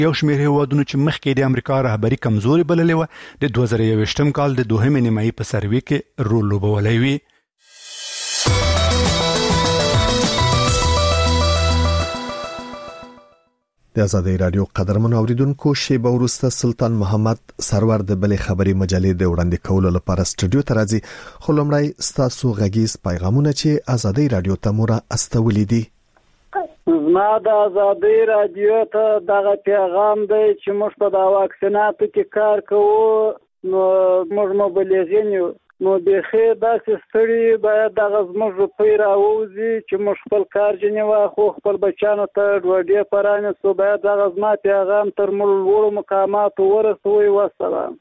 یو شمېر هیوادونو چې مخکې د امریکا رهبري کمزوري بللې وه د 2021 کال د دوهمې نیمایي په سروې کې رول لوبولی وي. د آزادۍ رادیو قدرمن اوریدونکو شیبه وروسته سلطان محمد سرور د بلې خبري مجلې د وړاندې کولو لپاره سټوډیو ته راځي. خو لومړی ستاسو غږیز پیغامونه چې آزادۍ رادیو ته مو را استولې دي. زما د آزادۍ رادیو ته دغه پیغام دی چې موږ په دا واکسیناتو کې کار کوو، نو موږ مبلغین یو، نو بیخي داسې ستړي باید دغه زموږ روپۍ راووځي چې موږ خپل کار جنې واخو، خپل بچیانو ته ډوډۍ پرانیستو. باید دغه زما پیغام تر لوړو مقاماتو ورسوي. والسلام.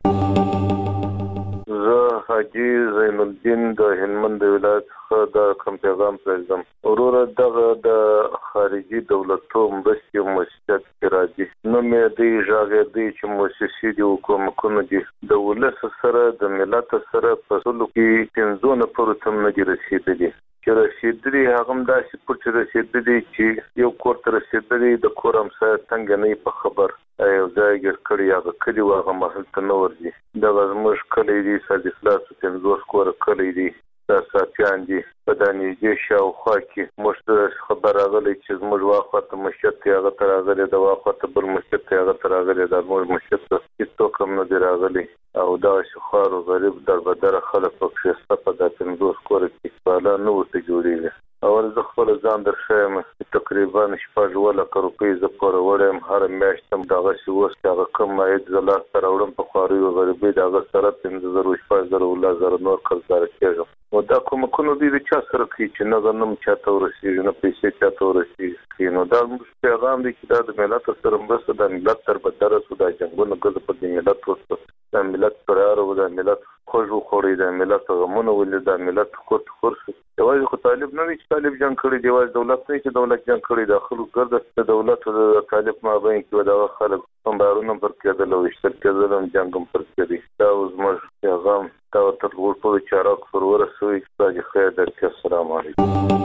زه حاجی زین الدین د هلمند ولایت څخه د کوم پیغام پرېږدم. وروره دغه د خارجي دولتو مرستې او مؤسسات کې راځي، نو مې دې ژغې دي چې مؤسسې دي حکومتونه دي د ولس سره د ملت سره په سلو کې 15 پورې تم نه دي رسېدلي، چې رسېدلي هغه هم داسې پټ رسېدلي چې یو کور ته رسېدلي د کور همسایه څنګه نه په خبر یو ځای ګر کړي هغه کلي هغه محل ته نه ورځي. دغه زموږ کلی دي صدیقلاس 15 کور کلی دي دا ساتیان دي په دا نږدې شاوخوا کې موږ ته خبر راغلی چې زموږ واخوا ته مشت هغه ته راغلی، د واخوا ته بل مشت هغه ته راغلی، دا موږ مشت هېڅوک هم نه دی راغلی او دغسې خوار و غریب دربدره خلک پکښې شته په دا 15 کوره کې بالا نه ورته جوړېږي. اول زه خپل ځان درښیم تقریبا 6 لکه روپۍ زه پوره وړی یم، هره میاشت هم دغسې اوس چې هغه کم عاید زه لاسته راوړم په خوارۍ و غریبۍ د هغه سره 15,000 10,000 نور قرضداره کېږم. نو دا کومکونه دوی د چا سره کوي چې نه غنم چاته ورسېږي نه پیسې چاته ورسېږي. نو دا پیغام دی چې دا د ملت سره مرسته، دا ملت دربدره سو، دا جنګونه ګزه په دې ملت وسته، دا ملت پراره و، دا ملت خوږ وخوړی، دا ملت غمونه ولید، دا ملت خور شو. یوازې خو طالب نه دی چې طالب جنګ کړی دی، یوازې دولت نه چې دولت جنګ کړی دی، خلک ګرده د دولت او د طالب مابین کې دغه خلک بمبارونه پر کېدل او ویشتل کېدل، هم جنګ هم پر کېدی. دا زموږ پیغام دا ورته ټولو چارواکو پر ورسوي چې خدای خیر درکړي. السلام علیکم.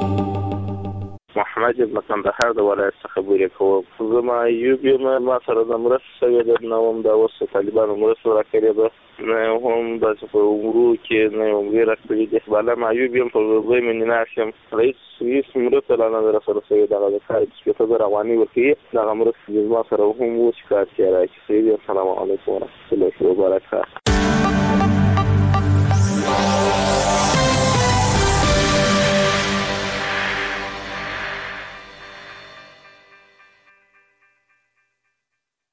محمد ابن کندهار د ولایت څخه خبرې کوم. زما ایوب یم، ما سره د مرستې شوې ده، نه هم دا اوس طالبانو مرسته راکړې ده، نه هم داسې په عمرو کې نه یې عمرې راکړې دي. بالا ما ایوب یم، په روزۍ مې ناست یم، هېڅ مرسته لا نه ده راسره شوې. دغه د کار 15,000 افغانۍ ورکوي، دغه مرستې زما سره هم اوس کار کې راکړي. السلام علیکم ورحمة الله وبرکاته.